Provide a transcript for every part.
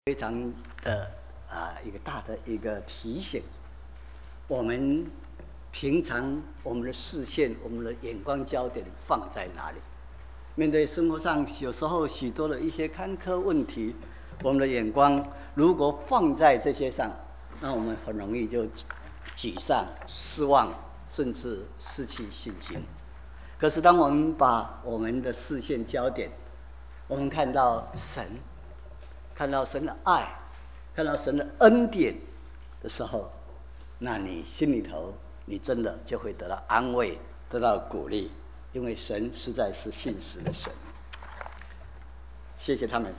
非常的一个大的一个提醒。我们平常我们的视线、我们的眼光焦点放在哪里？面对生活上有时候许多的一些坎坷问题，我们的眼光如果放在这些上，那我们很容易就沮丧、失望，甚至失去信心。可是当我们把我们的视线焦点，我们看到神，看到神的爱，看到神的恩典的时候，那你心里头，你真的就会得到安慰，得到鼓励，因为神实在是信实的神。谢谢他们。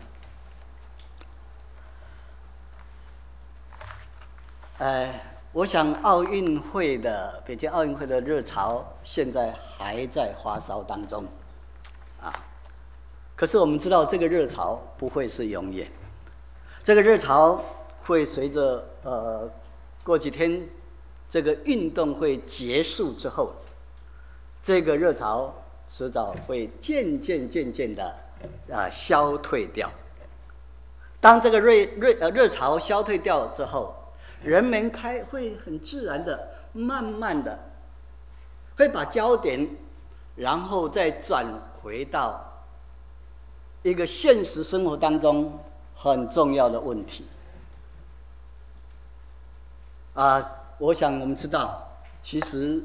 我想北京奥运会的热潮现在还在发烧当中，可是我们知道这个热潮不会是永远，这个热潮会随着过几天这个运动会结束之后，这个热潮迟早会渐渐的消退掉。当这个热潮消退掉之后，人们会很自然的、慢慢的会把焦点，然后再转回到一个现实生活当中很重要的问题。我想我们知道，其实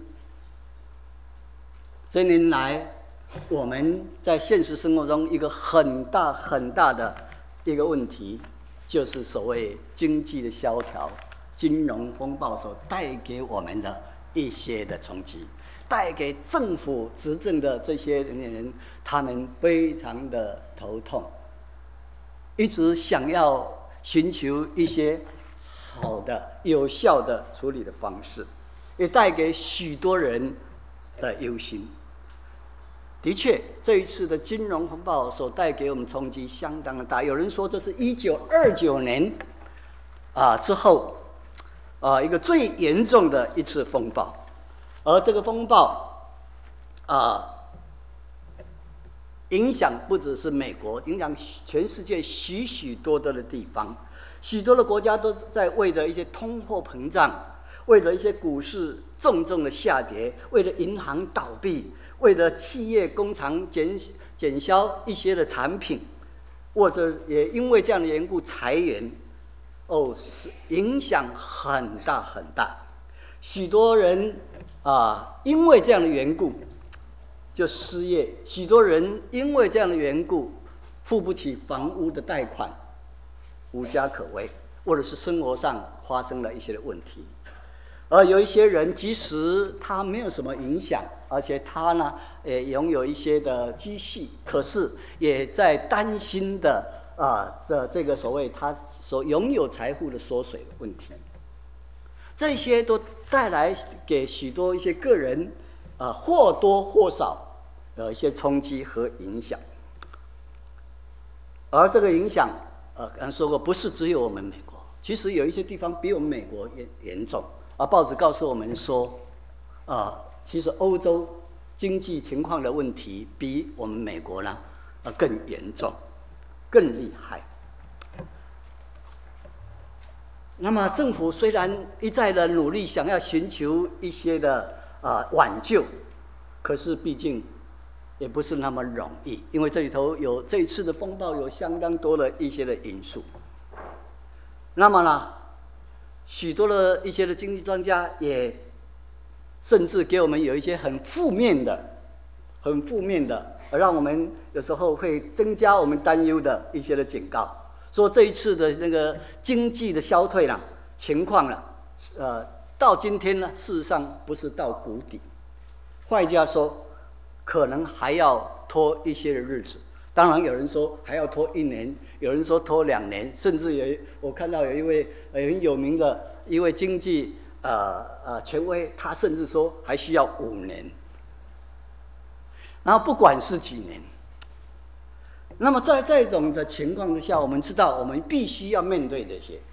这年来我们在现实生活中一个很大的一个问题，就是所谓经济的萧条、金融风暴所带给我们的一些的冲击，带给政府执政的这些人，他们非常的头痛，一直想要寻求一些好的、有效的处理的方式，也带给许多人的忧心。的确，这一次的金融风暴所带给我们冲击相当的大。有人说，这是1929年之后一个最严重的一次风暴，而这个风暴影响不只是美国，影响全世界许多的地方，许多的国家都在为了一些通货膨胀，为了一些股市重的下跌，为了银行倒闭，为了企业工厂减销一些的产品，或者也因为这样的缘故裁员，影响很大。许多人因为这样的缘故就失业，许多人因为这样的缘故付不起房屋的贷款，无家可归，或者是生活上发生了一些的问题。而有一些人，即使他没有什么影响，而且他呢也拥有一些的积蓄，可是也在担心的这个所谓他所拥有财富的缩水的问题。这些都带来给许多一些个人或多或少的一些冲击和影响。而这个影响刚才说过，不是只有我们美国，其实有一些地方比我们美国严重。报纸告诉我们说其实欧洲经济情况的问题比我们美国呢更严重、更厉害。那么政府虽然一再的努力想要寻求一些的挽救，可是毕竟也不是那么容易，因为这里头有这一次的风暴有相当多的一些的因素。那么呢，许多的一些的经济专家也甚至给我们有一些很负面的，让我们有时候会增加我们担忧的一些的警告，说这一次的那个经济的消退情况到今天呢，事实上不是到谷底，换句话说，可能还要拖一些的日子。当然有人说还要拖1年，有人说拖2年，甚至我看到有一位很有名的一位经济权威，他甚至说还需要5年。然后不管是几年，那么在这种的情况之下，我们知道我们必须要面对这些。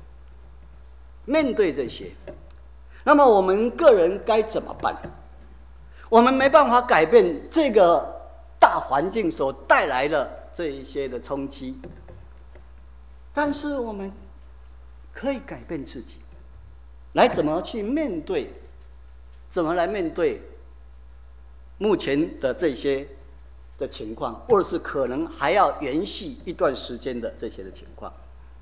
那么我们个人该怎么办？我们没办法改变这个大环境所带来的这一些的冲击， 但是我们可以改变自己，来怎么去面对，怎么来面对目前的这些的情况，或者是可能还要延续一段时间的这些的情况。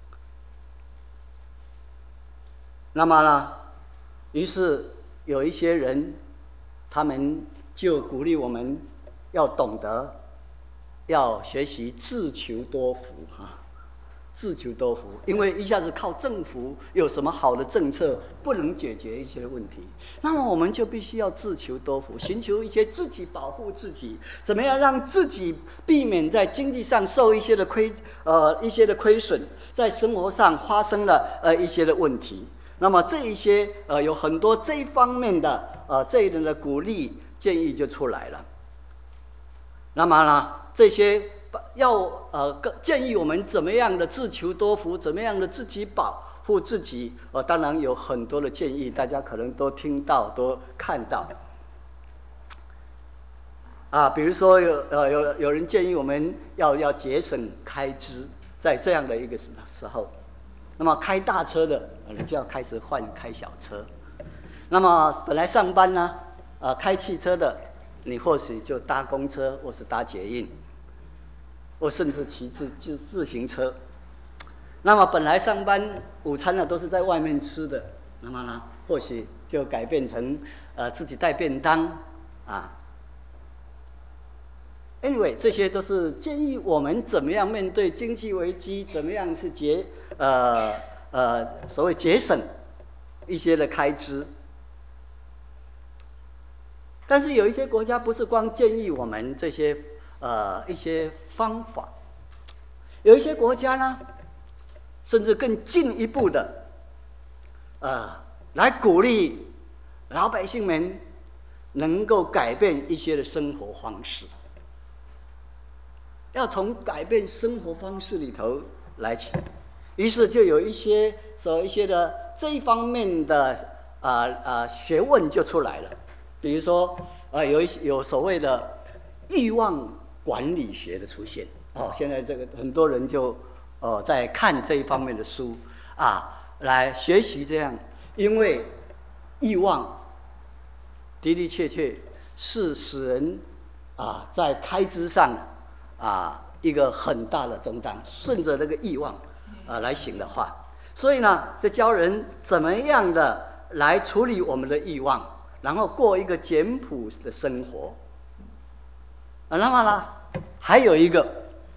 那么呢，于是有一些人，他们就鼓励我们要懂得，要学习自求多福啊，自求多福。因为一下子靠政府有什么好的政策，不能解决一些问题，那么我们就必须要自求多福，寻求一些自己保护自己，怎么样让自己避免在经济上受一些的亏损，在生活上发生了一些的问题。那么这一些有很多这一方面的这一类的鼓励建议就出来了。那么呢，这些建议我们怎么样的自求多福，怎么样的自己保护自己，当然有很多的建议，大家可能都听到都看到。比如说有人建议我们要节省开支，在这样的一个时候，那么开大车的你就要开始换开小车，那么本来上班呢开汽车的，你或许就搭公车或是搭捷运，或甚至骑自行车。那么本来上班午餐呢都是在外面吃的，那么呢或许就改变成自己带便当啊。Anyway， 这些都是建议我们怎么样面对经济危机，怎么样去所谓节省一些的开支。但是有一些国家不是光建议我们这些一些方法，有一些国家呢，甚至更进一步的来鼓励老百姓们能够改变一些的生活方式。要从改变生活方式里头来起，于是就有一些的这一方面的学问就出来了。比如说有所谓的欲望管理学的出现。现在这个很多人就在看这一方面的书来学习这样，因为欲望的的确确是使人在开支上一个很大的重担，顺着那个欲望来行的话，所以呢，这教人怎么样的来处理我们的欲望，然后过一个简朴的生活。那么呢，还有一个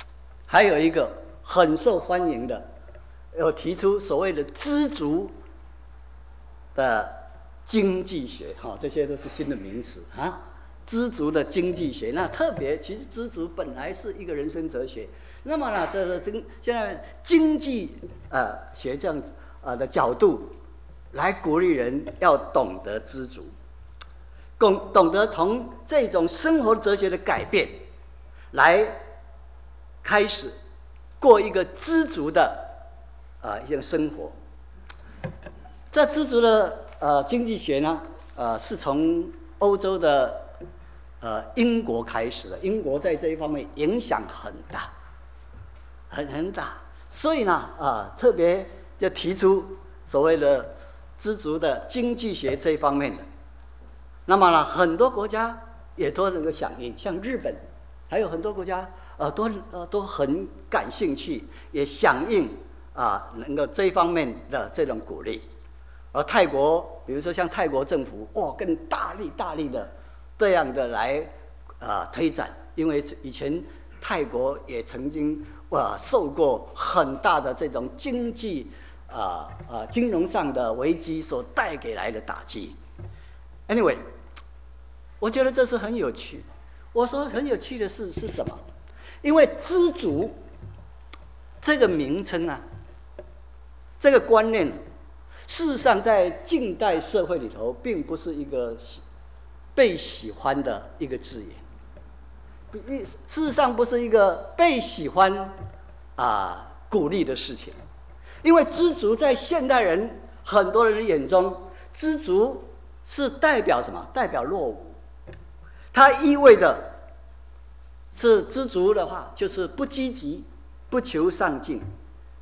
很受欢迎的，有提出所谓的知足的经济学，这些都是新的名词知足的经济学，那特别其实知足本来是一个人生哲学，那么呢，现在经济学这样的角度来鼓励人要懂得知足，懂得从这种生活哲学的改变来开始过一个知足的一种生活。这知足的经济学呢，是从欧洲的英国开始的，英国在这一方面影响很大，很大，所以呢特别就提出所谓的知足的经济学这一方面的。那么呢，很多国家也都能够响应，像日本，还有很多国家都很感兴趣，也响应能够这一方面的这种鼓励。而泰国，比如说像泰国政府，更大力的这样的来推展，因为以前泰国也曾经受过很大的这种经济金融上的危机所带给来的打击。Anyway， 我觉得这是很有趣。我说很有趣的是什么？因为知足这个名称这个观念，事实上在近代社会里头，并不是一个被喜欢的一个字眼，事实上不是一个被喜欢鼓励的事情。因为知足在现代人很多人的眼中，知足是代表什么？代表落伍。它意味着是知足的话，就是不积极、不求上进。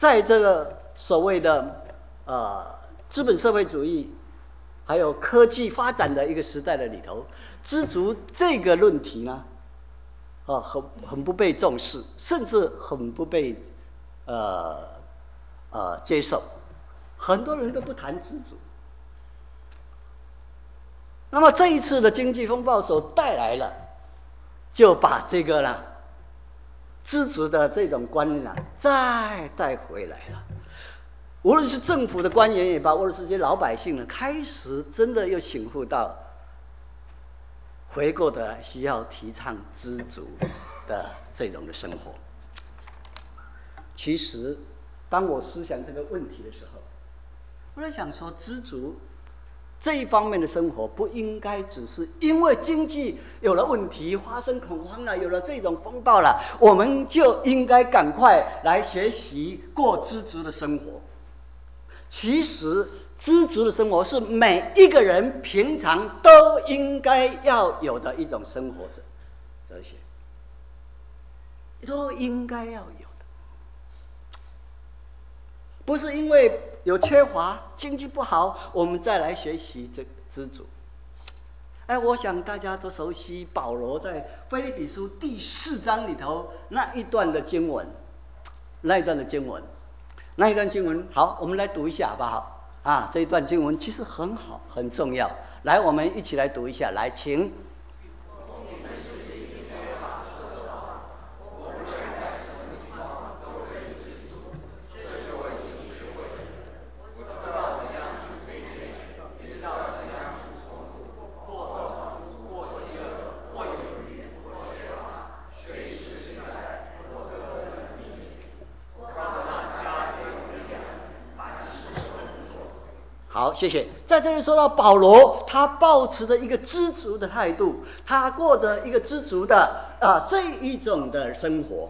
在这个所谓的资本社会主义还有科技发展的一个时代的里头，知足这个论题呢，很不被重视，甚至很不被接受，很多人都不谈知足。那么这一次的经济风暴所带来了，就把这个呢知足的这种观念呢再带回来了。无论是政府的官员也罢，无论是这些老百姓呢，开始真的又醒悟到，回过头来需要提倡知足的这种的生活。其实，当我思想这个问题的时候，我在想说，知足这一方面的生活，不应该只是因为经济有了问题，发生恐慌了，有了这种风暴了，我们就应该赶快来学习过知足的生活。其实，知足的生活是每一个人平常都应该要有的一种生活哲学，都应该要有的。不是因为有缺乏、经济不好，我们再来学习这知足。我想大家都熟悉保罗在腓立比书第4章里头那一段的经文，好，我们来读一下好不好？这一段经文其实很好，很重要。来，我们一起来读一下，来，请。好，谢谢。在这里说到保罗，他抱持着一个知足的态度，他过着一个知足的这一种的生活。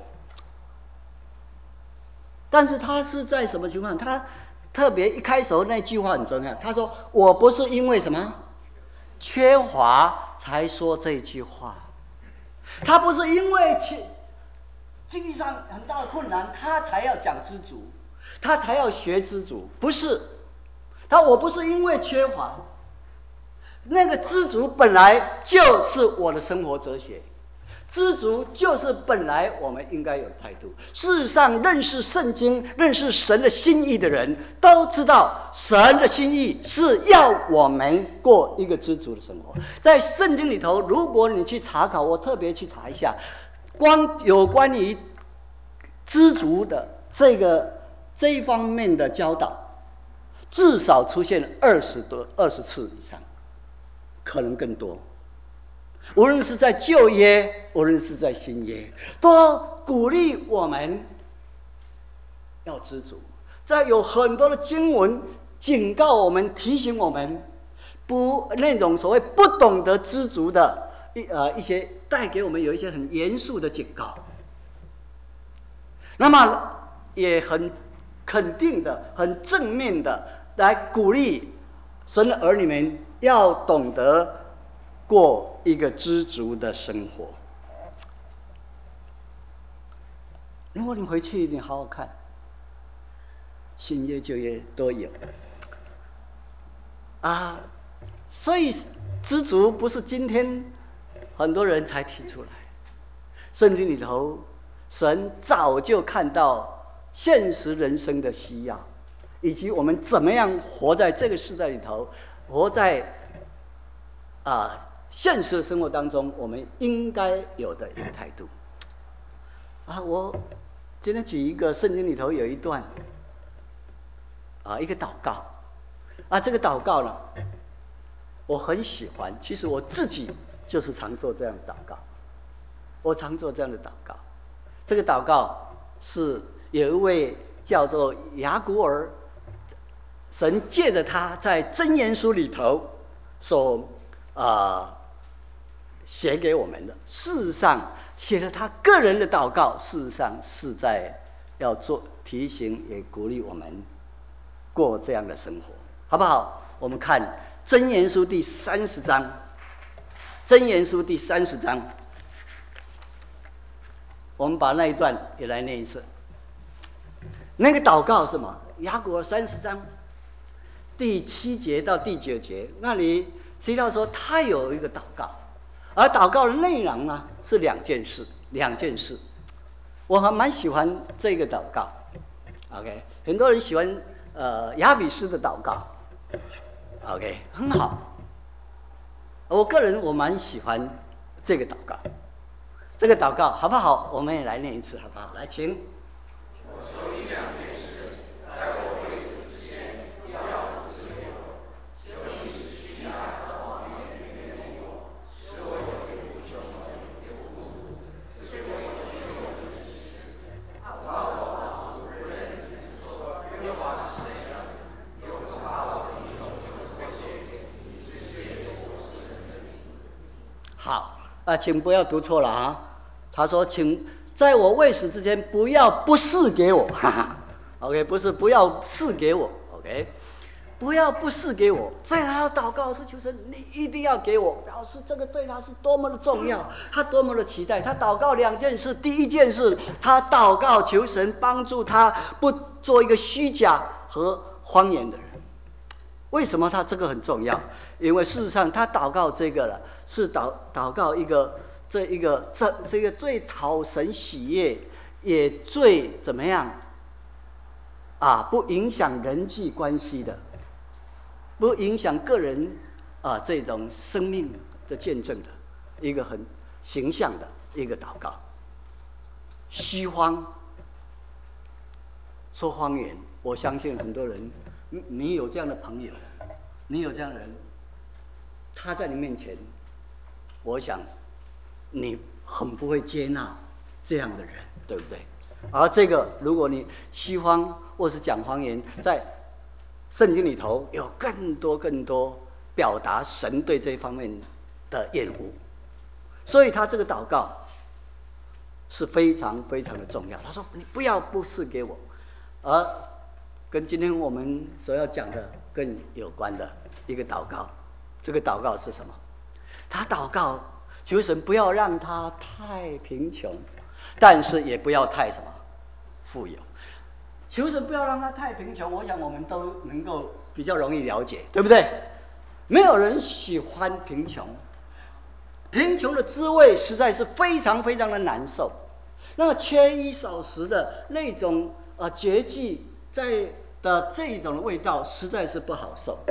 但是他是在什么情况？他特别一开头那句话很重要，他说：“我不是因为什么缺乏才说这句话，他不是因为经济上很大的困难，他才要讲知足，他才要学知足，不是。我不是因为缺乏，那个知足本来就是我的生活哲学，知足就是本来我们应该有的态度。事实上，认识圣经、认识神的心意的人都知道，神的心意是要我们过一个知足的生活。在圣经里头，如果你去查考，我特别去查一下，有关于知足的这一方面的教导，至少出现20次以上，可能更多。无论是在旧约，无论是在新约，都鼓励我们要知足。在有很多的经文警告我们、提醒我们，那种所谓不懂得知足的一些，带给我们有一些很严肃的警告。那么也很肯定的、很正面的来鼓励神的儿女们要懂得过一个知足的生活。如果你回去你好好看，新约旧约都有所以知足不是今天很多人才提出来，圣经里头神早就看到现实人生的需要，以及我们怎么样活在这个时代里头，活在现实的生活当中，我们应该有的一个态度。我今天举一个圣经里头有一段一个祷告这个祷告呢，我很喜欢。其实我自己就是常做这样的祷告，这个祷告是有一位叫做雅古尔，神借着他在箴言书里头所写给我们的。事实上，写了他个人的祷告，事实上是在要做提醒，也鼓励我们过这样的生活，好不好？我们看箴言书第30章，箴言书第30章，我们把那一段也来念一次。 那个祷告是什么？雅各30章第7节到第9节，那里提到说他有一个祷告，而祷告的内容呢是两件事。我还蛮喜欢这个祷告。OK， 很多人喜欢雅比斯的祷告。OK， 很好。我个人我蛮喜欢这个祷告。这个祷告好不好？我们也来念一次，好不好？来，请。我求你两件事，在我未死之前，不要赐给我。求你使虚假的谎言远离我，使我也不穷也不富足，赐给我虚有的知识，好我仿佛不认你，说耶和华是谁呢？又更把我贫穷就脱险，以致亵渎我是人的名。好，请不要读错了啊。他说：“请在我未死之前，不要不赐给我。”哈哈 ，OK， 不是不要赐给我 ，OK， 不要不赐给我。在他的祷告是求神，你一定要给我，表示这个对他是多么的重要，他多么的期待。他祷告两件事，第一件事，他祷告求神帮助他不做一个虚假和谎言的人。为什么他这个很重要？因为事实上他祷告这个了，是祷告这一个最讨神喜悦，也最怎么样不影响人际关系的，不影响个人这种生命的见证的一个很形象的一个祷告。虚谎说谎言，我相信很多人，你有这样的朋友，你有这样的人，他在你面前，我想你很不会接纳这样的人，对不对？而这个，如果你虚谎或是讲谎言，在圣经里头有更多表达神对这方面的厌恶，所以他这个祷告是非常非常的重要。他说：“你不要不赐给我。”而跟今天我们所要讲的更有关的一个祷告，这个祷告是什么？他祷告求神不要让他太贫穷，但是也不要太什么富有。求神不要让他太贫穷，我想我们都能够比较容易了解，对不对？没有人喜欢贫穷，贫穷的滋味实在是非常非常的难受。那缺衣少食的那种绝迹的这种味道实在是不好受。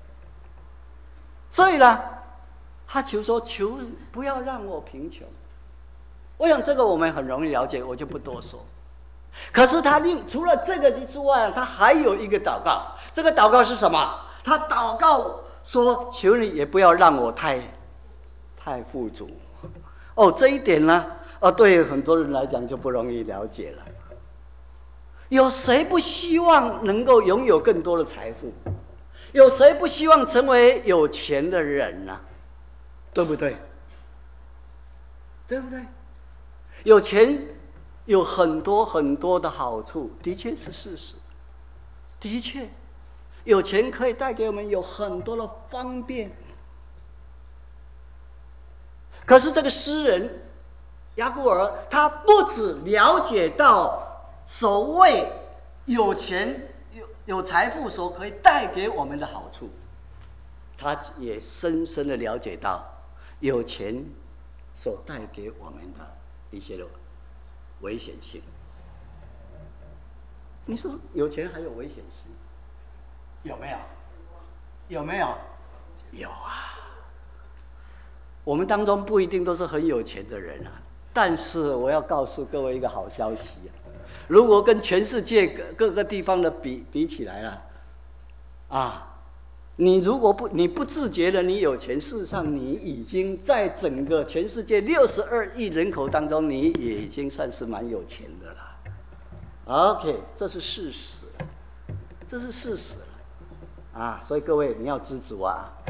所以呢，他求说：“求不要让我贫穷。”我想这个我们很容易了解，我就不多说。可是他除了这个之外，他还有一个祷告。这个祷告是什么？他祷告说：“求你也不要让我太富足。”这一点呢，对很多人来讲就不容易了解了。有谁不希望能够拥有更多的财富？有谁不希望成为有钱的人呢？对不对？对不对？有钱有很多的好处，的确是事实。的确，有钱可以带给我们有很多的方便。可是这个诗人雅古尔，他不只了解到所谓有钱有财富所可以带给我们的好处，他也深深的了解到有钱所带给我们的一些的危险性。你说有钱还有危险性？有没有？有没有？有啊。我们当中不一定都是很有钱的人啊，但是我要告诉各位一个好消息如果跟全世界各个地方的比起来了你如果你不自觉的你有钱，事实上你已经在整个全世界62亿人口当中，你也已经算是蛮有钱的了。OK， 这是事实，这是事实所以各位你要知足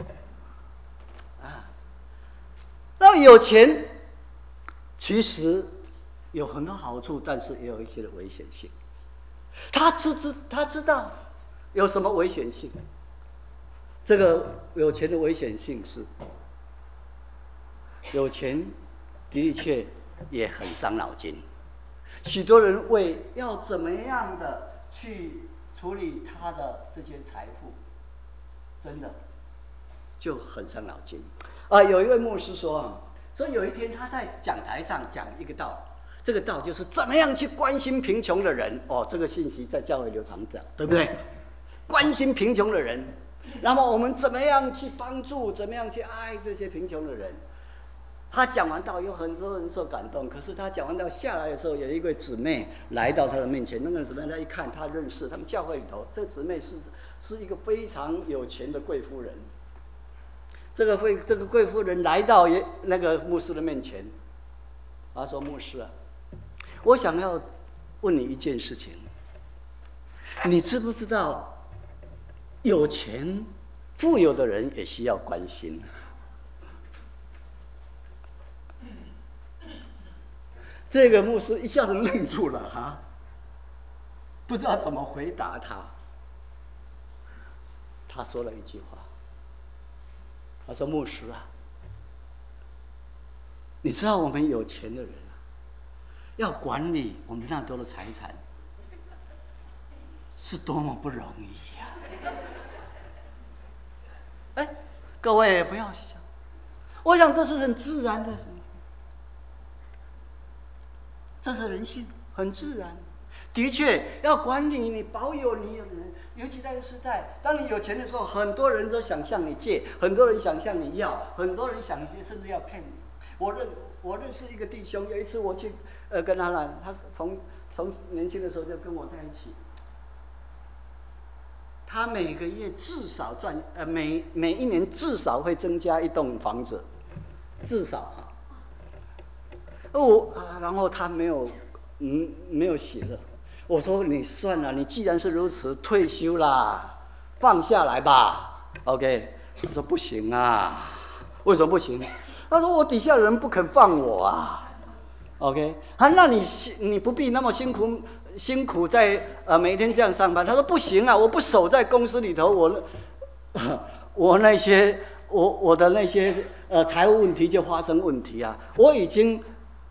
那有钱其实有很多好处，但是也有一些的危险性。他知道有什么危险性？这个有钱的危险性是，有钱的确也很伤脑筋。许多人为要怎么样的去处理他的这些财富，真的就很伤脑筋。有一位牧师说有一天他在讲台上讲一个道，这个道就是怎么样去关心贫穷的人。这个信息在教会流传着，对不对？关心贫穷的人，那么我们怎么样去帮助，怎么样去爱这些贫穷的人？他讲完道，有很多人受感动。可是他讲完道下来的时候，有一位姊妹来到他的面前。那个姊妹他一看，他认识他们教会里头，这个姊妹是一个非常有钱的贵妇人。这个贵妇人来到那个牧师的面前，他说：“牧师啊，我想要问你一件事情，你知不知道有钱富有的人也需要关心？”这个牧师一下子愣住了不知道怎么回答他。他说了一句话，他说：“牧师啊，你知道我们有钱的人要管理我们那么多的财产，是多么不容易呀！”各位不要想，我想这是很自然的事情，这是人性，很自然。的确，要管理你，保有你有人，尤其在这个时代，当你有钱的时候，很多人都想向你借，很多人想向你要，很多人想甚至要骗你。我认识一个弟兄，有一次我去跟他来，他从年轻的时候就跟我在一起。他每个月至少每一年至少会增加一栋房子，至少然后他没有喜乐。我说你算了，你既然是如此，退休啦，放下来吧。OK， 他说不行啊，为什么不行？他说我底下人不肯放我啊。OK， 那你不必那么辛苦在每天这样上班。他说不行啊，我不守在公司里头，我的那些财务问题就发生问题啊。我已经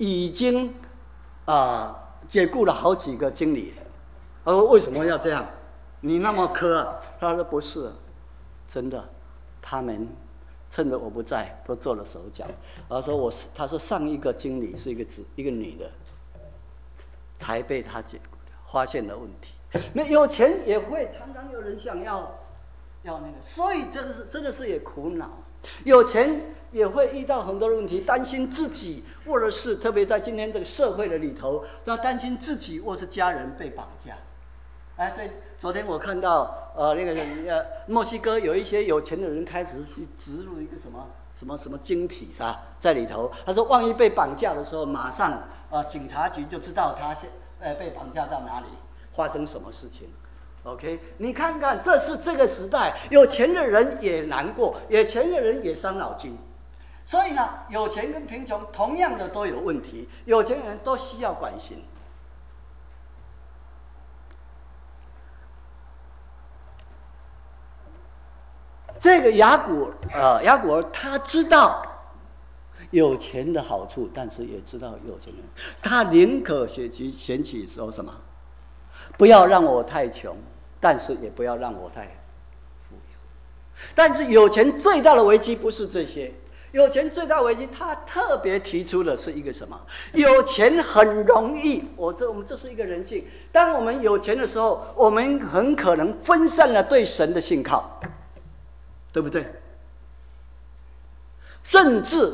解雇了好几个经理。他说为什么要这样？你那么苛？他说不是，真的，他们趁着我不在都做了手脚。他说上一个经理是一个女的，才被他解雇掉，发现了问题。那有钱也会常常有人想要那个，所以这个真的是也苦恼。有钱也会遇到很多问题，担心自己或者是特别在今天这个社会的里头，要担心自己或是家人被绑架。昨天我看到那个墨西哥有一些有钱的人开始去植入一个什么晶体在里头。他说万一被绑架的时候，马上警察局就知道他被绑架到哪里，发生什么事情。OK， 你看看，这是这个时代，有钱的人也难过，有钱的人也伤脑筋。所以呢，有钱跟贫穷同样的都有问题，有钱人都需要关心。这个雅古尔他知道有钱的好处，但是也知道有钱人，他宁可选取说什么？不要让我太穷，但是也不要让我太富有。但是有钱最大的危机不是这些，有钱最大的危机，他特别提出的是一个什么？有钱很容易，我们这是一个人性。当我们有钱的时候，我们很可能分散了对神的信靠，对不对？甚至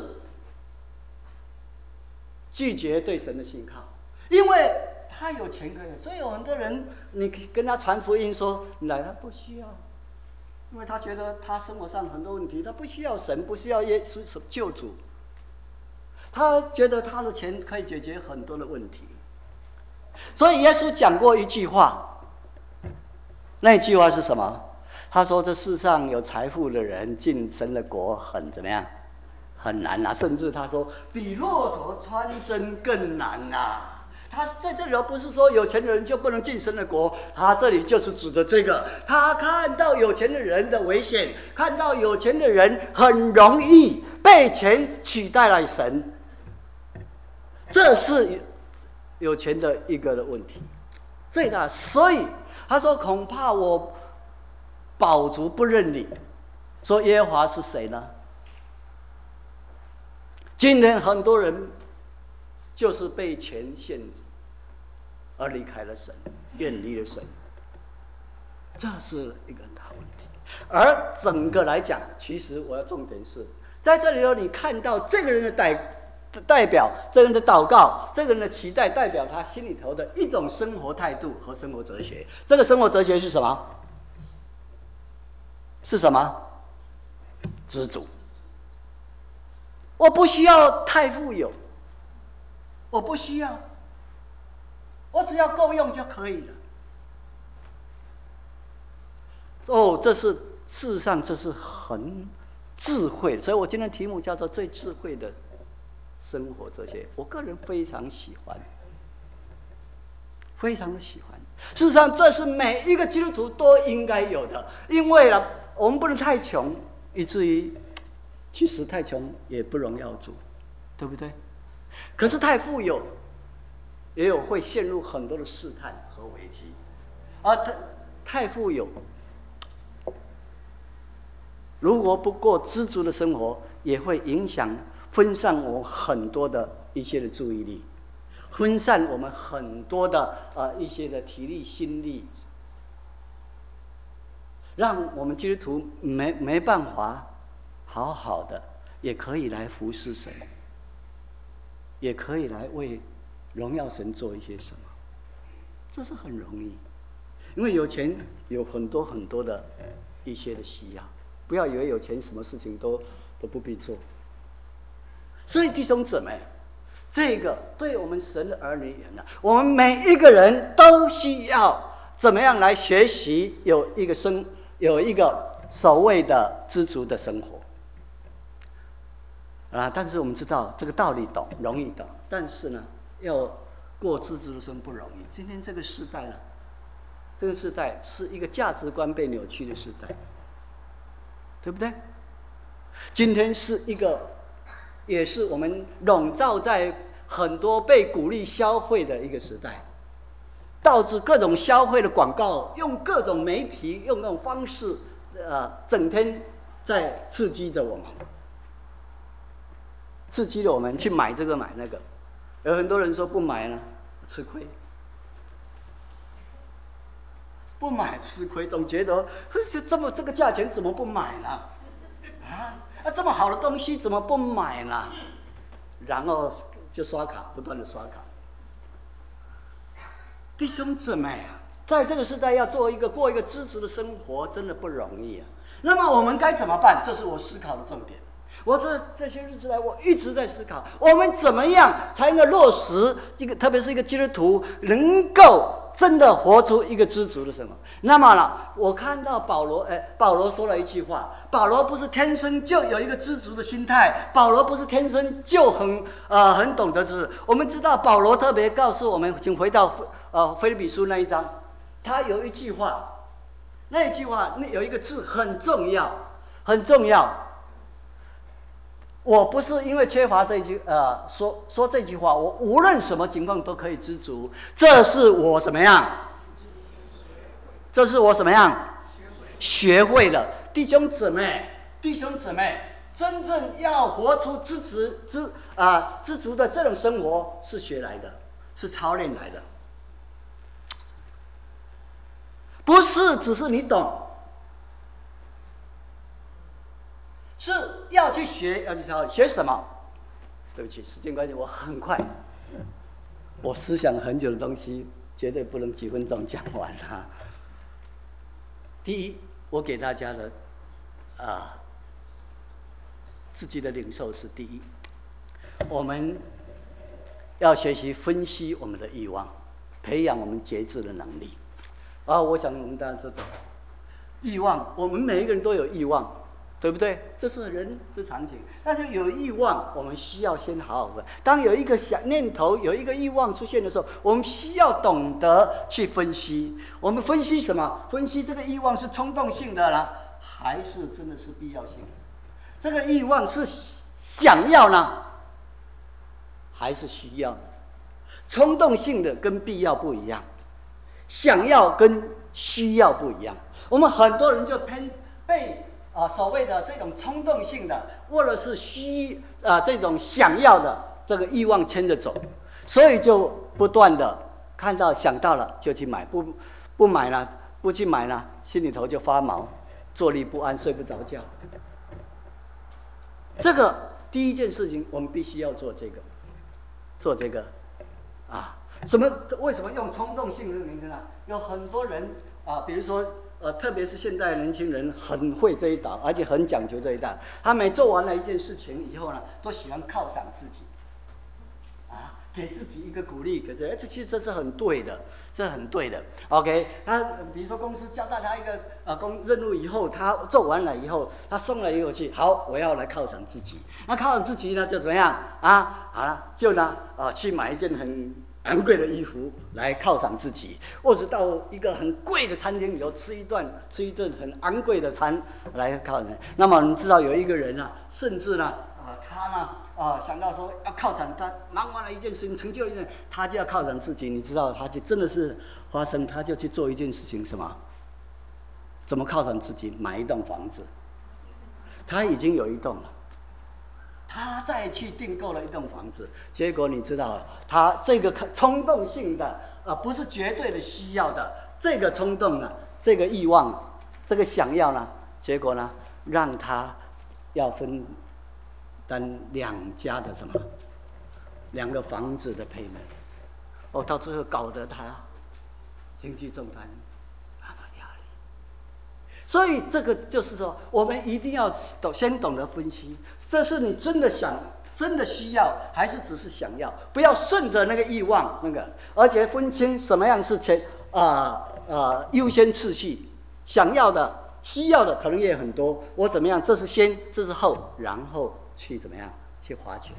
拒绝对神的信靠，因为他有钱可以，所以有很多人你跟他传福音说来，他不需要，因为他觉得他生活上很多问题，他不需要神，不需要耶稣救主，他觉得他的钱可以解决很多的问题。所以耶稣讲过一句话，那句话是什么？他说这世上有财富的人进神的国很怎么样？很难甚至他说比骆驼穿针更难他在这里头不是说有钱的人就不能进神的国，他这里就是指的这个。他看到有钱的人的危险，看到有钱的人很容易被钱取代了神，这是有钱的一个的问题最大。所以他说：“恐怕我饱足不认你。”说耶和华是谁呢？今天很多人就是被钱限制，而离开了神，远离了神，这是一个很大问题。而整个来讲，其实我要重点是在这里头，你看到这个人的代表，这个人的祷告，这个人的期待，代表他心里头的一种生活态度和生活哲学。这个生活哲学是什么？是什么？知足。我不需要太富有，我不需要，我只要够用就可以了。哦，这是事实上这是很智慧，所以我今天题目叫做最智慧的生活哲学。我个人非常喜欢，非常的喜欢。事实上，这是每一个基督徒都应该有的，因为啊，我们不能太穷，以至于其实太穷也不荣耀主，对不对？可是太富有，也有会陷入很多的试探和危机，而太富有，如果不过知足的生活，也会影响分散我很多的一些的注意力，分散我们很多的一些的体力心力，让我们基督徒没办法好好的，也可以来服侍神，也可以来为荣耀神做一些什么，这是很容易。因为有钱有很多很多的一些的需要，不要以为有钱什么事情都不必做。所以弟兄姊妹，这个对我们神的儿女而言呢，我们每一个人都需要怎么样来学习有一个所谓的知足的生活啊。但是我们知道这个道理懂，容易懂，但是呢，要过知足的生不容易。今天这个时代呢，这个时代是一个价值观被扭曲的时代，对不对？今天是一个，也是我们笼罩在很多被鼓励消费的一个时代，导致各种消费的广告，用各种媒体，用那种方式，整天在刺激着我们，刺激了我们去买这个买那个。有很多人说不买呢，吃亏。不买吃亏，总觉得这个价钱怎么不买呢？这么好的东西怎么不买呢？然后就刷卡，不断的刷卡。弟兄姊妹啊，在这个时代要过一个知足的生活，真的不容易啊。那么我们该怎么办？这是我思考的重点。我这些日子来，我一直在思考，我们怎么样才能落实一个，特别是一个基督徒，能够真的活出一个知足的生活。那么呢，我看到保罗说了一句话，保罗不是天生就有一个知足的心态，保罗不是天生就很懂得知足。我们知道保罗特别告诉我们，请回到腓立比书那一章，他有一句话，那有一个字很重要，很重要。我不是因为缺乏这一句说这句话，我无论什么情况都可以知足，这是我怎么样？这是我怎么样？学会了。弟兄姊妹，真正要活出知足的这种生活是学来的，是操练来的，不是只是你懂。是要去学，要去操，学什么？对不起，时间关系，我很快，我思想很久的东西，绝对不能几分钟讲完啊。第一，我给大家的自己的领受是：第一，我们要学习分析我们的欲望，培养我们节制的能力。我想我们大家知道，欲望，我们每一个人都有欲望。对不对？这是人之常情。但是有欲望，我们需要先好好的。当有一个念头、有一个欲望出现的时候，我们需要懂得去分析。我们分析什么？分析这个欲望是冲动性的呢，还是真的是必要性的？这个欲望是想要呢，还是需要？冲动性的跟必要不一样，想要跟需要不一样。我们很多人就被所谓的这种冲动性的，或者是这种想要的这个欲望牵着走，所以就不断的看到想到了就去买，不买了，不去买了，心里头就发毛，坐立不安，睡不着觉。这个第一件事情，我们必须要做这个啊。为什么用冲动性这个名字呢？有很多人比如说特别是现在年轻人很会这一道，而且很讲究这一道。他每做完了一件事情以后呢，都喜欢犒赏自己。给自己一个鼓励，其实这是很对的，这很对的。OK， 他比如说公司交代他一个任务以后，他做完了以后，他松了一口气，好，我要来犒赏自己。那犒赏自己呢，就怎么样好了，就呢去买一件很昂贵的衣服来犒赏自己，或者到一个很贵的餐厅里头吃一顿很昂贵的餐来犒赏。那么你知道有一个人甚至呢他呢想到说要犒赏他，忙完了一件事情，成就一件，他就要犒赏自己。你知道，他就真的是发生，他就去做一件事情，什么？怎么犒赏自己？买一栋房子。他已经有一栋了，他再去订购了一栋房子。结果你知道，他这个冲动性的不是绝对的需要的，这个冲动呢，这个欲望，这个想要呢，结果呢，让他要分担两个房子的payment，到最后搞得他经济重担大的压力。所以这个就是说，我们一定要先懂得分析，这是你真的需要，还是只是想要？不要顺着那个欲望而且分清什么样是优先次序，想要的、需要的可能也很多，我怎么样？这是先，这是后，然后去怎么样去花钱？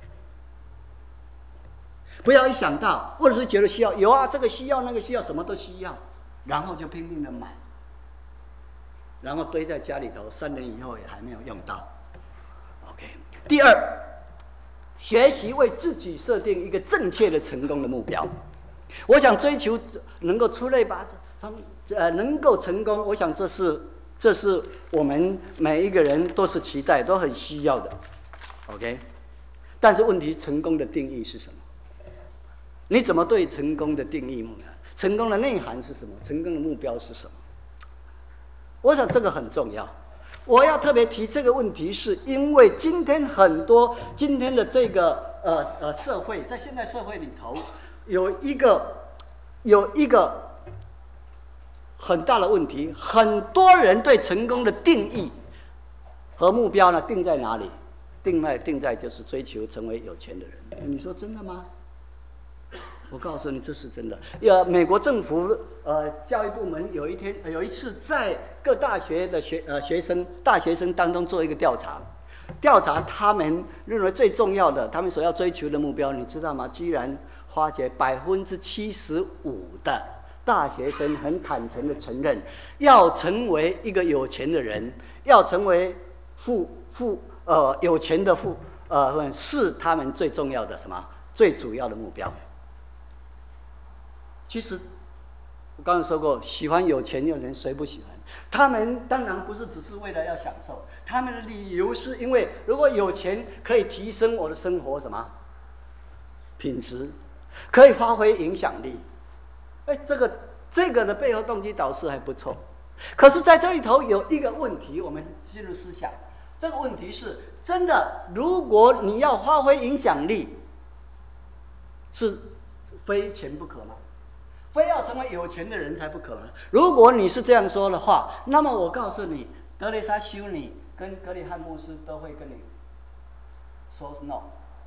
不要一想到，或者是觉得需要，有这个需要那个需要，什么都需要，然后就拼命的买，然后堆在家里头，3年以后也还没有用到。OK， 第二，学习为自己设定一个正确的成功的目标。我想追求能够出类拔萃，能够成功，我想这是我们每一个人都是期待、都很需要的。OK， 但是问题，成功的定义是什么？你怎么对成功的定义呢？成功的内涵是什么？成功的目标是什么？我想这个很重要。我要特别提这个问题，是因为今天的这个社会，在现代社会里头，有一个很大的问题，很多人对成功的定义和目标呢，定在哪里？定在就是追求成为有钱的人。你说真的吗？我告诉你，这是真的。美国政府教育部门有一次在各大学的大学生当中做一个调查他们认为最重要的，他们所要追求的目标，你知道吗？居然发觉75%的大学生很坦诚的承认，要成为一个有钱的人，要成为有钱的是他们最重要的最主要的目标。其实我刚才说过，喜欢有钱的人谁不喜欢？他们当然不是只是为了要享受，他们的理由是因为如果有钱可以提升我的生活品质，可以发挥影响力。这个的背后动机导致还不错。可是在这里头有一个问题，我们进入思想。这个问题是真的，如果你要发挥影响力，是非钱不可吗？非要成为有钱的人才不可吗？如果你是这样说的话，那么我告诉你，德蕾莎修女跟格里汉牧师都会跟你说 no。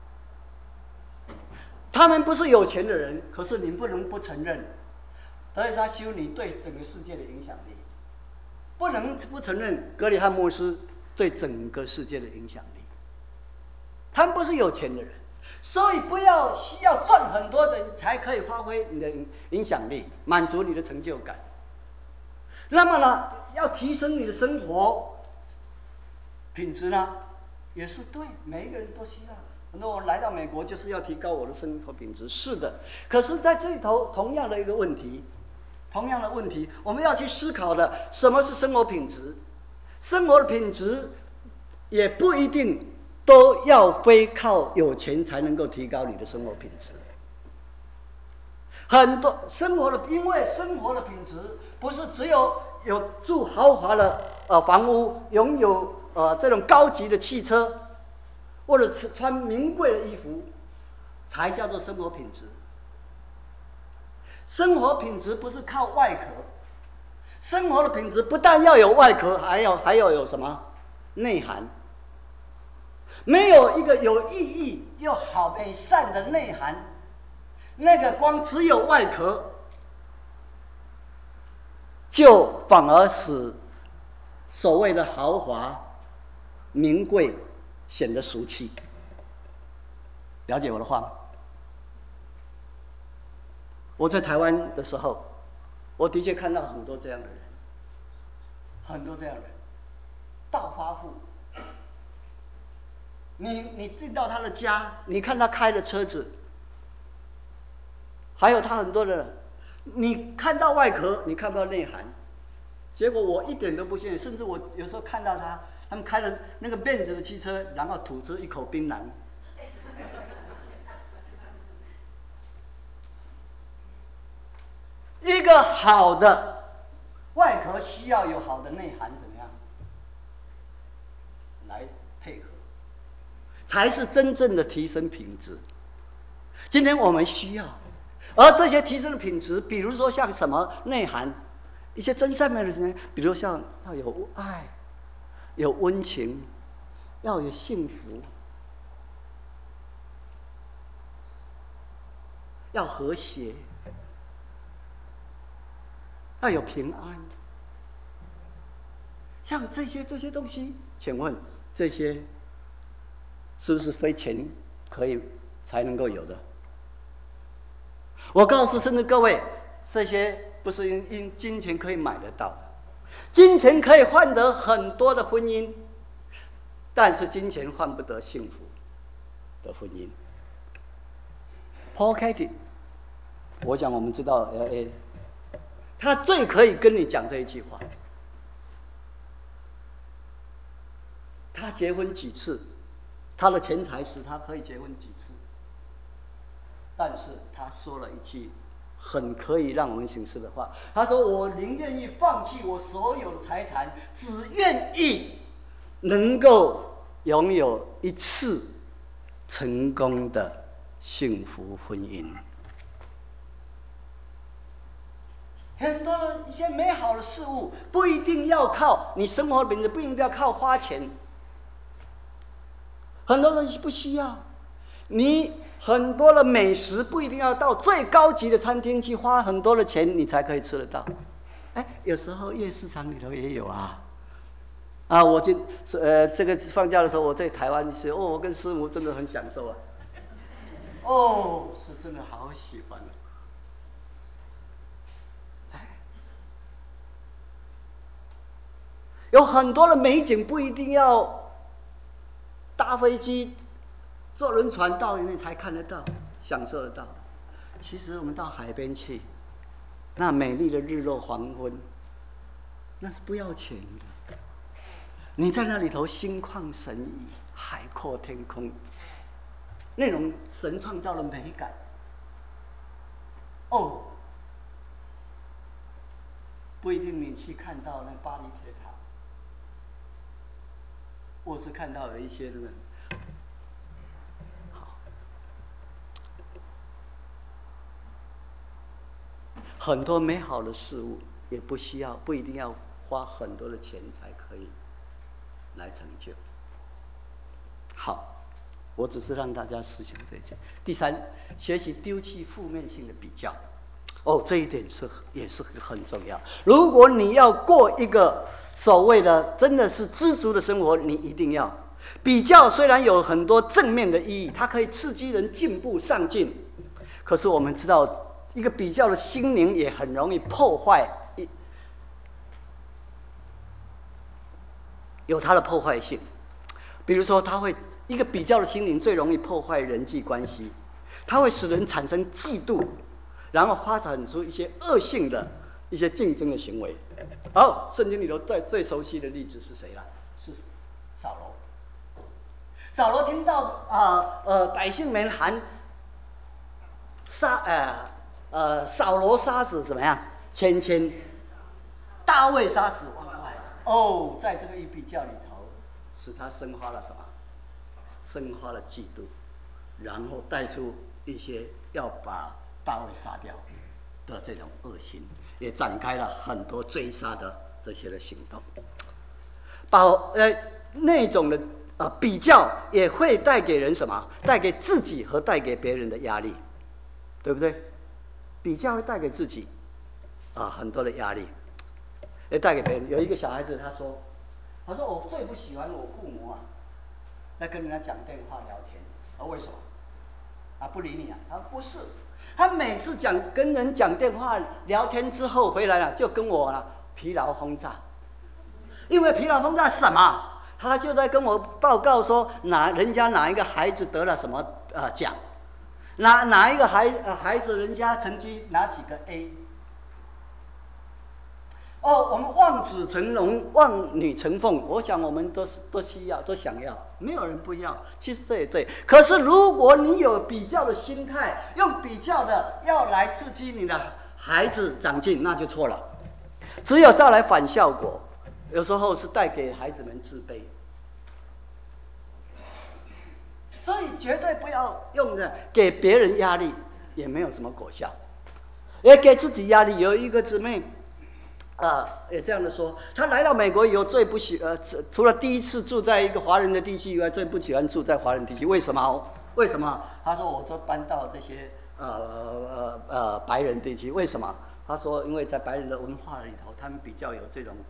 他们不是有钱的人，可是你不能不承认德蕾莎修女对整个世界的影响力，不能不承认格里汉牧师对整个世界的影响力。他们不是有钱的人，所以不要需要赚很多的才可以发挥你的影响力，满足你的成就感。那么呢，要提升你的生活品质呢，也是对，每一个人都需要。很多人来到美国就是要提高我的生活品质，是的。可是在这里头同样的一个问题， 同样的问题，我们要去思考的，什么是生活品质？生活的品质也不一定都要非靠有钱才能够提高你的生活品质。很多因为生活的品质不是只有住豪华的房屋，拥有这种高级的汽车，或者穿名贵的衣服，才叫做生活品质。生活品质不是靠外壳，生活的品质不但要有外壳，还要有什么内涵？没有一个有意义又好美善的内涵，那个光只有外壳，就反而使所谓的豪华、名贵显得俗气。了解我的话吗？我在台湾的时候，我的确看到很多这样的人，很多这样的人，暴发户。你进到他的家，你看他开的车子，还有他很多的，你看到外壳，你看不到内涵。结果我一点都不信，甚至我有时候看到他们开了那个Benz的汽车，然后吐出一口槟榔。一个好的外壳需要有好的内涵，怎么样来配合，才是真正的提升品质。今天我们需要，而这些提升的品质，比如说像什么内涵，一些真善美的人，比如像要有爱，有温情，要有幸福，要和谐，要有平安。像这些东西，请问这些是不是非钱可以才能够有的？我告诉甚至各位，这些不是因金钱可以买得到的。金钱可以换得很多的婚姻，但是金钱换不得幸福的婚姻。Paul Keating， 我想我们知道 LA， 他最可以跟你讲这一句话。他结婚几次，他的钱财使他可以结婚几次，但是他说了一句很可以让我们省思的话，他说：“我宁愿意放弃我所有的财产，只愿意能够拥有一次成功的幸福婚姻。”很多的一些美好的事物，不一定要靠你生活品质，不一定要靠花钱。很多东西不需要，你很多的美食不一定要到最高级的餐厅去花很多的钱，你才可以吃得到。有时候夜市场里头也有啊。我这个放假的时候，我在台湾吃，我跟师母真的很享受啊。是真的好喜欢。有很多的美景不一定要搭飞机、坐轮船到那里才看得到、享受得到。其实我们到海边去，那美丽的日落黄昏，那是不要钱的。你在那里头心旷神怡，海阔天空，那种神创造的美感，不一定你去看到那巴黎铁塔，或是看到有一些人。很多美好的事物也不一定要花很多的钱才可以来成就。好，我只是让大家思想这一点。第三，学习丢弃负面性的比较。这一点也是很重要。如果你要过一个所谓的真的是知足的生活，你一定要比较。虽然有很多正面的意义，它可以刺激人进步上进，可是我们知道，一个比较的心灵也很容易破坏，有它的破坏性。比如说，一个比较的心灵最容易破坏人际关系，它会使人产生嫉妒，然后发展出一些恶性的一些竞争的行为。好，圣经里头最熟悉的例子是谁了？是扫罗。扫罗听到百姓们喊扫罗杀死怎么样千千，大卫杀死万万。哦，在这个一比较里头，使他生发了什么？生发了嫉妒，然后带出一些要把大卫杀掉的这种恶行，也展开了很多追杀的这些的行动。那种的比较也会带给人什么？带给自己和带给别人的压力，对不对？比较会带给自己很多的压力，也带给别人。有一个小孩子他说我最不喜欢我父母在跟人家讲电话聊天，为什么？不理你他不是，他每次跟人讲电话聊天之后回来了，就跟我疲劳轰炸。因为疲劳轰炸什么？他就在跟我报告说人家哪一个孩子得了什么奖，哪一个孩子人家成绩拿几个 A。我们望子成龙，望女成凤，我想我们都需要，都想要，没有人不要。其实这也对。可是如果你有比较的心态，用比较的要来刺激你的孩子长进，那就错了。只有带来反效果，有时候是带给孩子们自卑。所以绝对不要用的给别人压力，也没有什么果效，也给自己压力。有一个姊妹也这样的说，她来到美国以后最不除了第一次住在一个华人的地区以外，最不喜欢住在华人地区。为什么？她说我都搬到这些白人地区。为什么？她说因为在白人的文化里头，他们比较有这种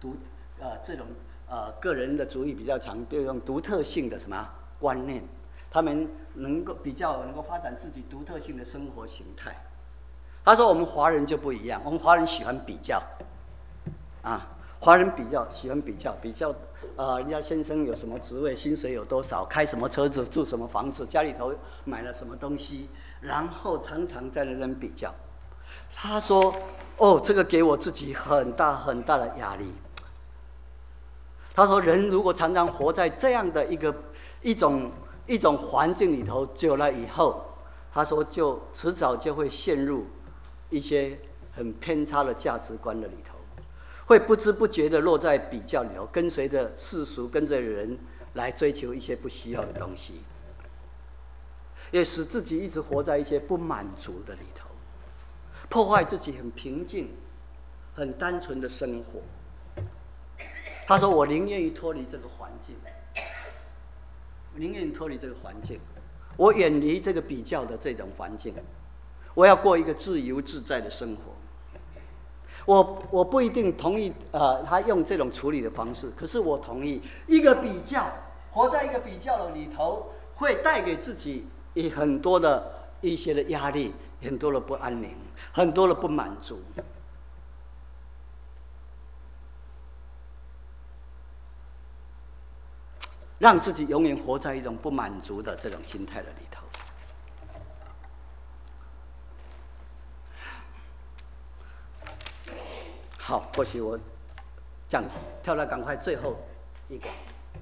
个人的主义比较强，这种独特性的什么观念，他们能够发展自己独特性的生活形态。他说我们华人就不一样，我们华人喜欢比较华人喜欢比较，人家先生有什么职位，薪水有多少，开什么车子，住什么房子，家里头买了什么东西，然后常常在那边比较。他说这个给我自己很大很大的压力。他说人如果常常活在这样的一种环境里头久了以后，他说就迟早就会陷入一些很偏差的价值观的里头，会不知不觉的落在比较里头，跟随着世俗，跟着人来追求一些不需要的东西，也使自己一直活在一些不满足的里头，破坏自己很平静很单纯的生活。他说我宁愿于脱离这个环境，我远离这个比较的这种环境，我要过一个自由自在的生活。我不一定同意他用这种处理的方式，可是我同意一个比较，活在一个比较的里头，会带给自己很多的一些的压力，很多的不安宁，很多的不满足，让自己永远活在一种不满足的这种心态的里头。好，或许我跳到赶快最后一个，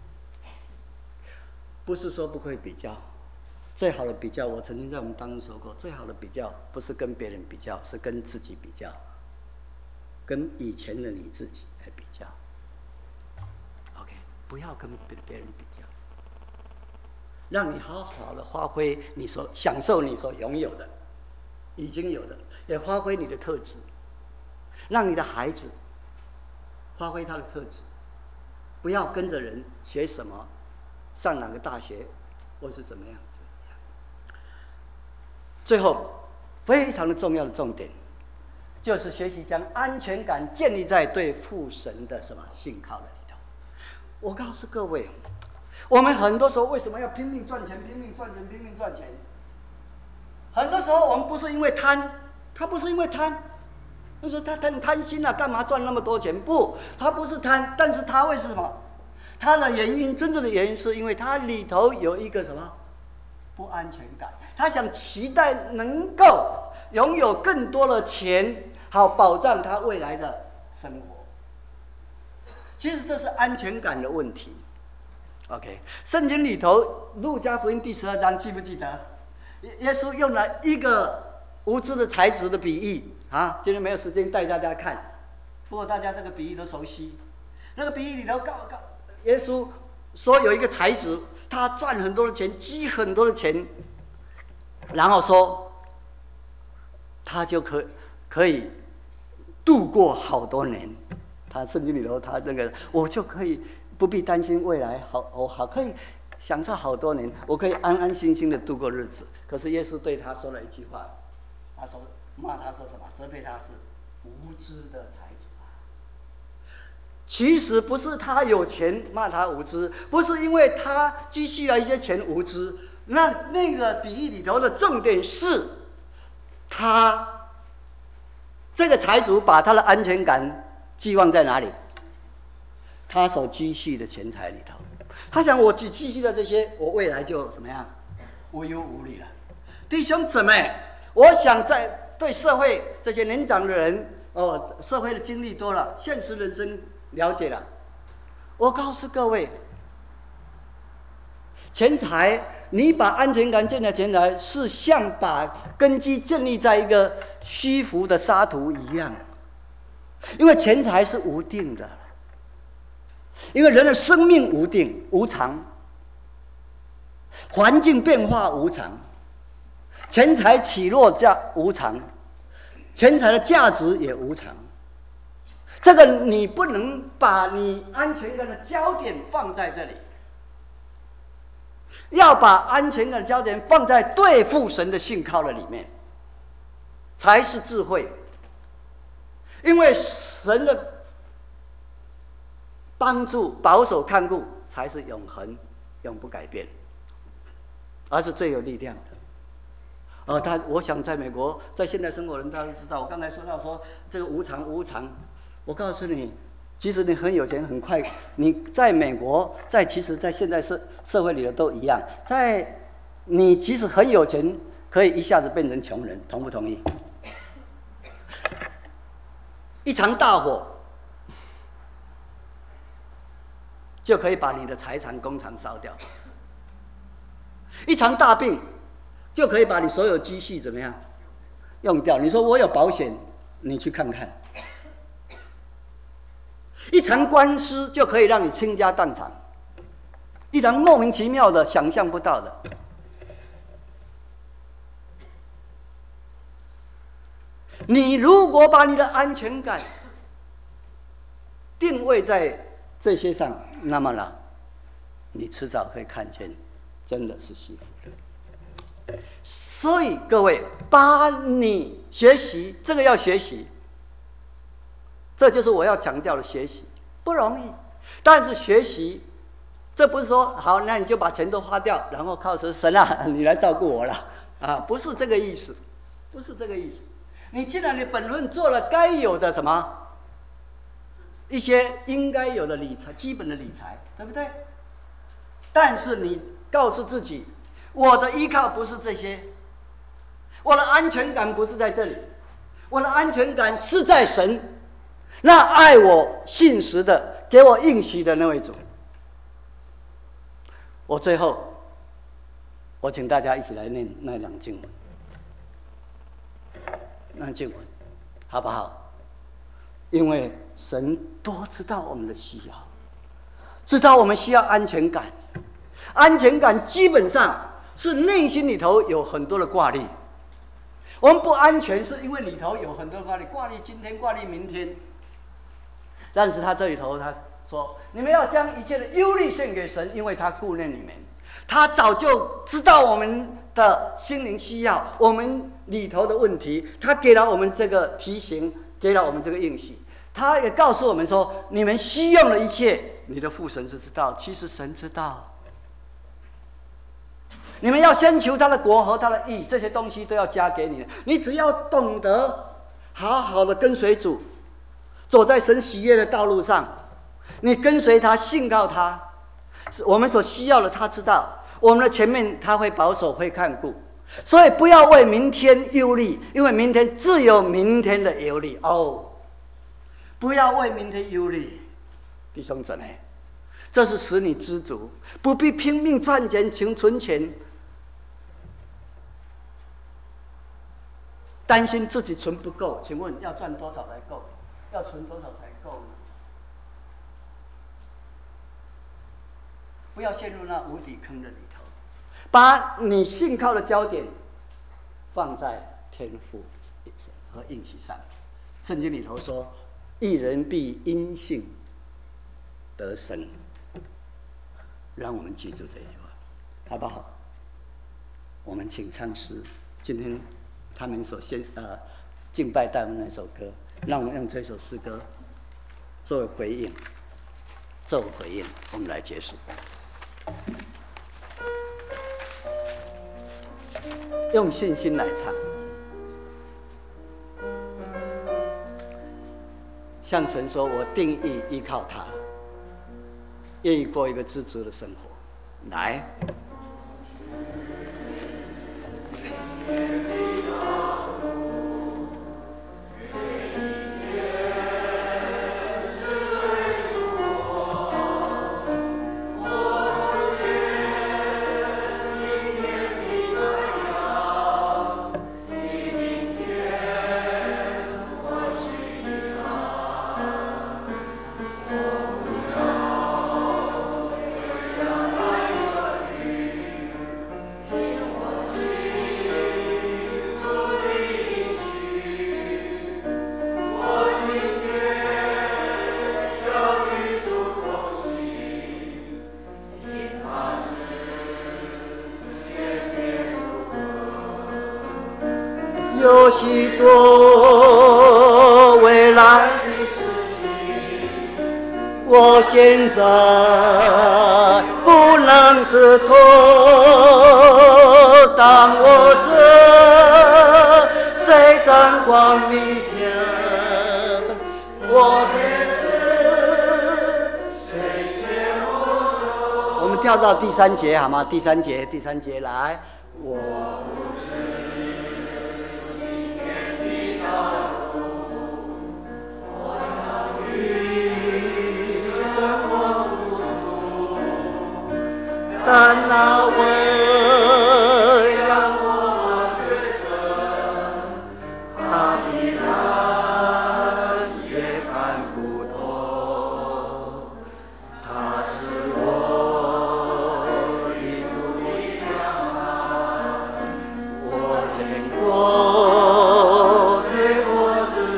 不是说不可以比较，最好的比较，我曾经在我们当中说过，最好的比较不是跟别人比较，是跟自己比较，跟以前的你自己来比较。OK， 不要跟别人比较，让你好好的发挥享受你所拥有的，已经有的，也发挥你的特质，让你的孩子发挥他的特质，不要跟着人学什么，上哪个大学，或是怎么样。最后，非常的重要的重点，就是学习将安全感建立在对父神的什么信靠的里头。我告诉各位，我们很多时候为什么要拼命赚钱？很多时候我们不是因为贪，他不是因为贪，他说他很贪心干嘛赚那么多钱？不，他不是贪，但是他为什么？他的真正的原因是因为他里头有一个什么不安全感，他想期待能够拥有更多的钱好保障他未来的生活。其实这是安全感的问题。OK， 圣经里头路加福音第12章记不记得？耶稣用了一个无知的才子的比喻啊，今天没有时间带大家看，不过大家这个比喻都熟悉。那个比喻里头耶稣说有一个才子，他赚很多的钱，积很多的钱，然后说他就可以度过好多年。他圣经里头他那个我就可以不必担心未来，我可以享受好多年，我可以安安心心的度过日子。可是耶稣对他说了一句话，他说骂他说什么？责备他是无知的才子。其实不是他有钱骂他无知，不是因为他积蓄了一些钱无知，那个比喻里头的重点是，他这个财主把他的安全感寄望在哪里？他所积蓄的钱财里头。他想我积蓄的这些，我未来就怎么样？无忧无虑了。弟兄姊妹，我想在对社会这些年长的人，社会的经历多了，现实人生了解了。我告诉各位，钱财，你把安全感建在钱财，是像把根基建立在一个虚浮的沙土一样。因为钱财是无定的，因为人的生命无定无常，环境变化无常，钱财起落无常，钱财的价值也无常。这个你不能把你安全感的焦点放在这里，要把安全感的焦点放在对付神的信靠的里面，才是智慧。因为神的帮助、保守、看顾才是永恒、永不改变，而是最有力量的。我想在美国，在现代生活人大家都知道，我刚才说到说这个无常，我告诉你，即使你很有钱，很快你在美国，其实在现在社会里的都一样，你即使很有钱，可以一下子变成穷人，同不同意？一场大火就可以把你的财产、工厂烧掉，一场大病就可以把你所有积蓄怎么样用掉。你说我有保险，你去看看，一场官司就可以让你倾家荡产，一场莫名其妙的、想象不到的。你如果把你的安全感定位在这些上，那么呢，你迟早会看见，真的是幸福的。所以各位，把你学习这个要学习，这就是我要强调的学习，不容易。但是学习，这不是说好，那你就把钱都花掉，然后靠神啊，你来照顾我了啊，不是这个意思，不是这个意思。你既然你本分做了该有的什么？一些应该有的理财，基本的理财，对不对？但是你告诉自己，我的依靠不是这些，我的安全感不是在这里，我的安全感是在神，那爱我、信实的、给我应许的那位主。最后，我请大家一起来念那两经文，那经文好不好？因为神多知道我们的需要，知道我们需要安全感。安全感基本上是内心里头有很多的挂虑。我们不安全是因为里头有很多的挂虑今天，挂虑明天。但是他这里头他说，你们要将一切的忧虑献给神，因为他顾念你们。他早就知道我们的心灵需要，我们里头的问题，他给了我们这个提醒，给了我们这个应许。他也告诉我们说，你们需用的一切，你的父神是知道，其实神知道。你们要先求他的国和他的义，这些东西都要加给你。你只要懂得好好的跟随主，走在神喜悦的道路上，你跟随他，信靠他，我们所需要的他知道，我们的前面他会保守，会看顾。 所以不要为明天忧虑，因为明天自有明天的忧虑。哦，不要为明天忧虑，弟兄姊妹，这是使你知足，不必拼命赚钱，请存钱，担心自己存不够。请问要赚多少才够？要存多少才够呢？不要陷入那无底坑的里头，把你信靠的焦点放在天父和应许上。圣经里头说：“义人必因信得生。”让我们记住这句话，好不好？我们请唱诗，今天他们所敬拜带我们那首歌，让我们用这首诗歌作为回应，我们来结束。用信心来唱，向神说：“我定义依靠他，愿意过一个知足的生活。”来。有许多未来的事情，我现在不能识透。当我这谁掌管明天？我谁牵我手？我们跳到第三节好吗？第三节来，我。但那位让我学着，他比蓝也看不透，他是我的路阳，我见过最后之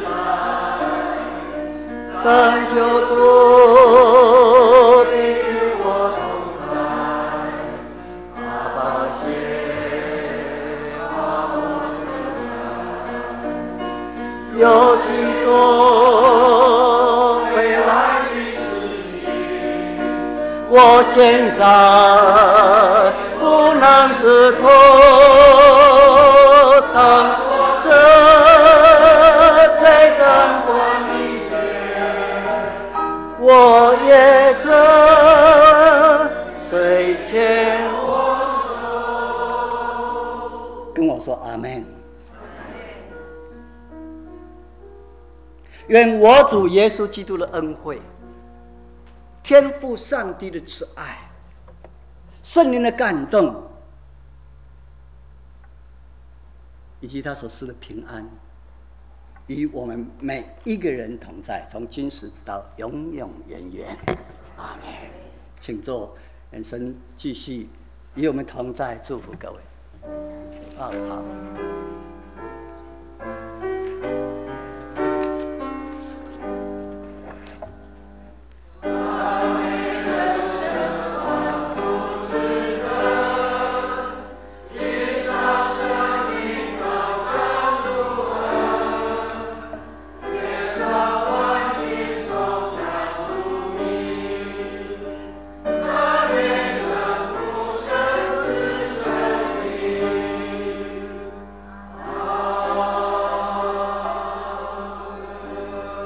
在，但就做的与我同在。有许多未来的事情，我现在不能识透。当这谁掌管明天，我也这谁牵我手。跟我说阿们。愿我主耶稣基督的恩惠、天父上帝的慈爱、圣灵的感动，以及他所赐的平安，与我们每一个人同在，从今时直到永永远远。阿们。请坐，愿神继续与我们同在，祝福各位。好。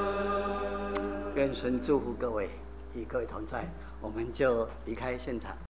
愿神祝福各位，与各位同在，我们就离开现场。